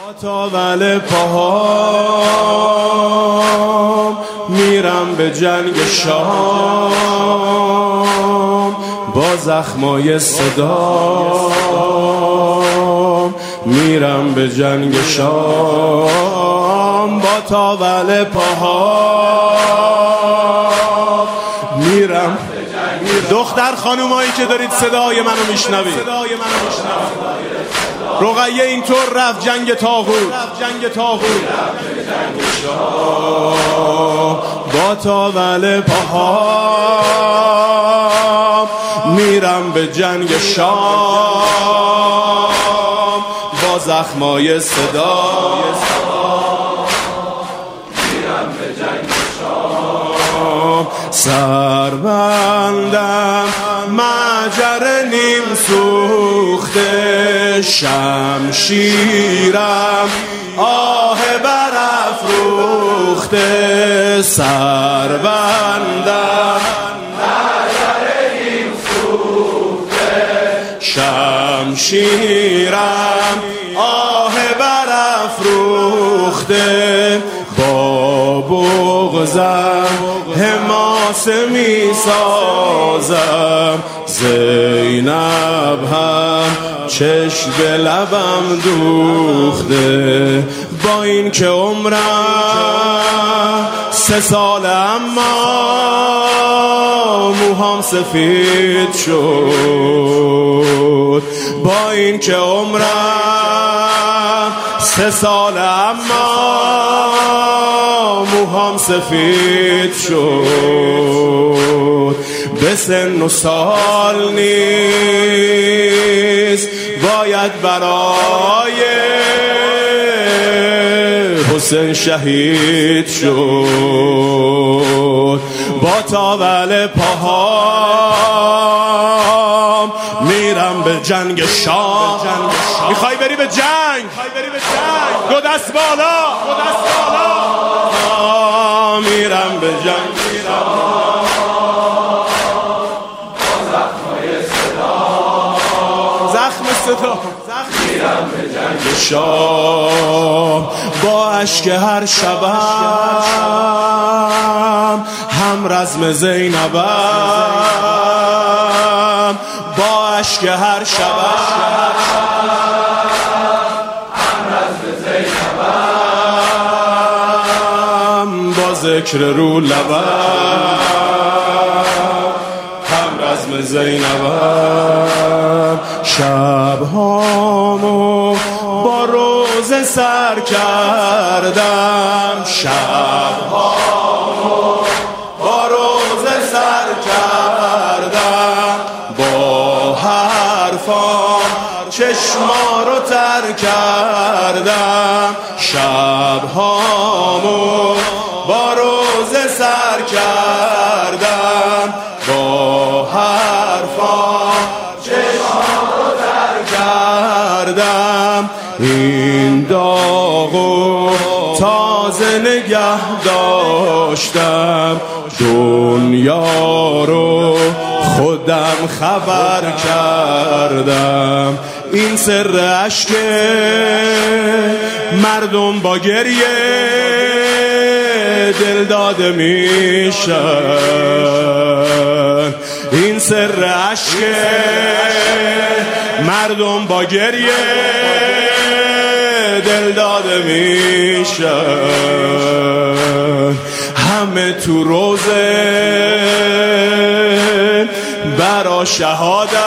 تاول پاهام میرم به جنگ شام، با زخمای صدام میرم به جنگ شام، با تاول پاهام میرم. دختر خانومایی که دارید صدای منو میشنوید، رقیه اینطور رفت جنگ طاغوت، با تاول پاهام میرم به جنگ شام، با زخمای صدا میرم به جنگ شام. سربندم مجر نیم سوخته، شمشیرم آه برافروخته. سربندم مجر نیم سوخته، شمشیرم آه برافروخته. با بغضم حماسه می سازم، زینب هم چشم به لبم دوخته. با این که عمرم 3 سال اما موهام سفید شد. با این که عمرم 3 سال اما موهام سفید شد. به سن و سال نیست باید برای حسین شهید شد. با تاول پاهام میرم به جنگ شام. میخوای بری به جنگ؟ دو دست بالا. میرم به جنگ شام، زخم صدا میرم به جنگ شام. با اشک هر شبم هم رزم زینبم، با اشک هر شبم هم رزم زینبم، با ذکر رو لبم هم رزم زینبم. شبهامو با روزه سر کردم، شبهامو با روزه سر کردم. با حرفام چشما رو تر کردم، شبهامو با روزه سر کردم. با حرفام چشما رو تر کردم. این داغو تازه نگه داشتم، دنیا رو خودم خبر کردم. این سر اشک مردم با گریه دل داده میشن. این سر اشک مردم با گریه دل داده میشن. همه تو روزه برا شهادت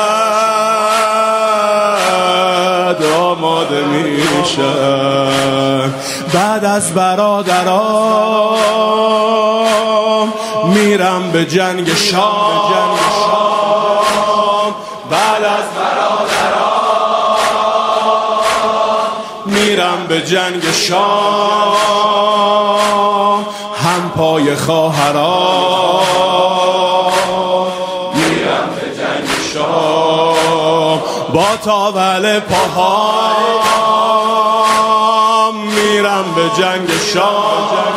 آماده میشن. بعد از برادرام میرم به جنگ شام، بعد از برادرام میرم به جنگ شام. هم پای خواهرام میرم به جنگ شام. با تاول پاهام میرم به جنگ شام،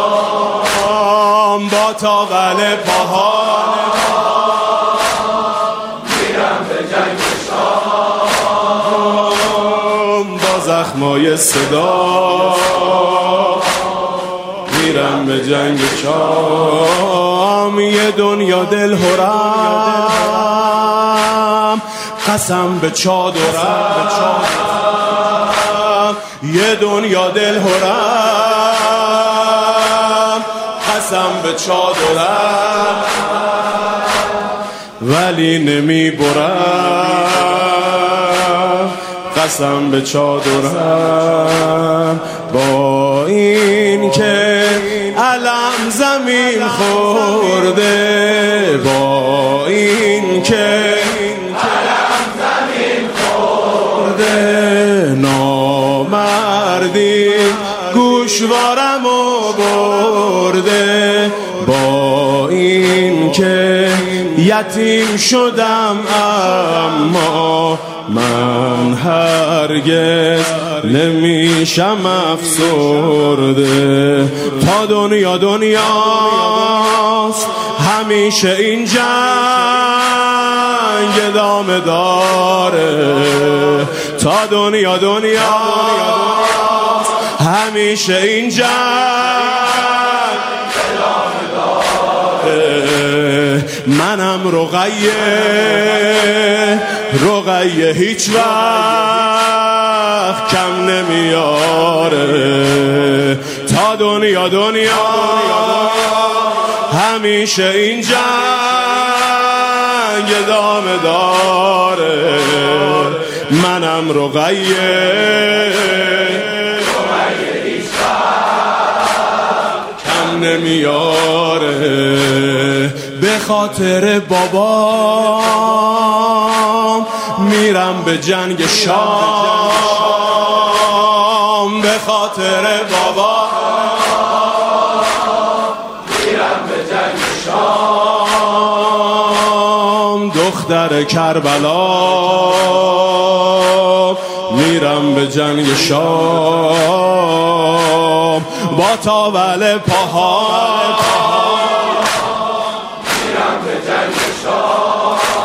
با تاول پاهام میرم به جنگ شام. با زخم دمای صدا میرم به جنگ شام. یه دنیا دل هرم قسم به چادرم، یه دنیا دل هرم قسم به چادرم، ولی نمی برم قسم به چادرم. با این که علم زمین خورده، با این که علم زمین خورده، نامردی گوشوارم و برده. با این که یتیم شدم اما من هرگز نمیشم افسرده. تا دنیا دنیاست همیشه این جنگ ادامه داره. تا دنیا دنیاست همیشه این جنگ ادامه داره. منم رقیه هیچ وقت کم نمیاره. تا دنیا همیشه این جنگ ادامه داره. منم رقیه هیچ وقت کم نمیاره. به خاطر بابام میرم به جنگ شام. به خاطر بابام میرم به جنگ شام. دختر کربلا میرم به جنگ شام. با تاول پاها میرم به جنگ شام.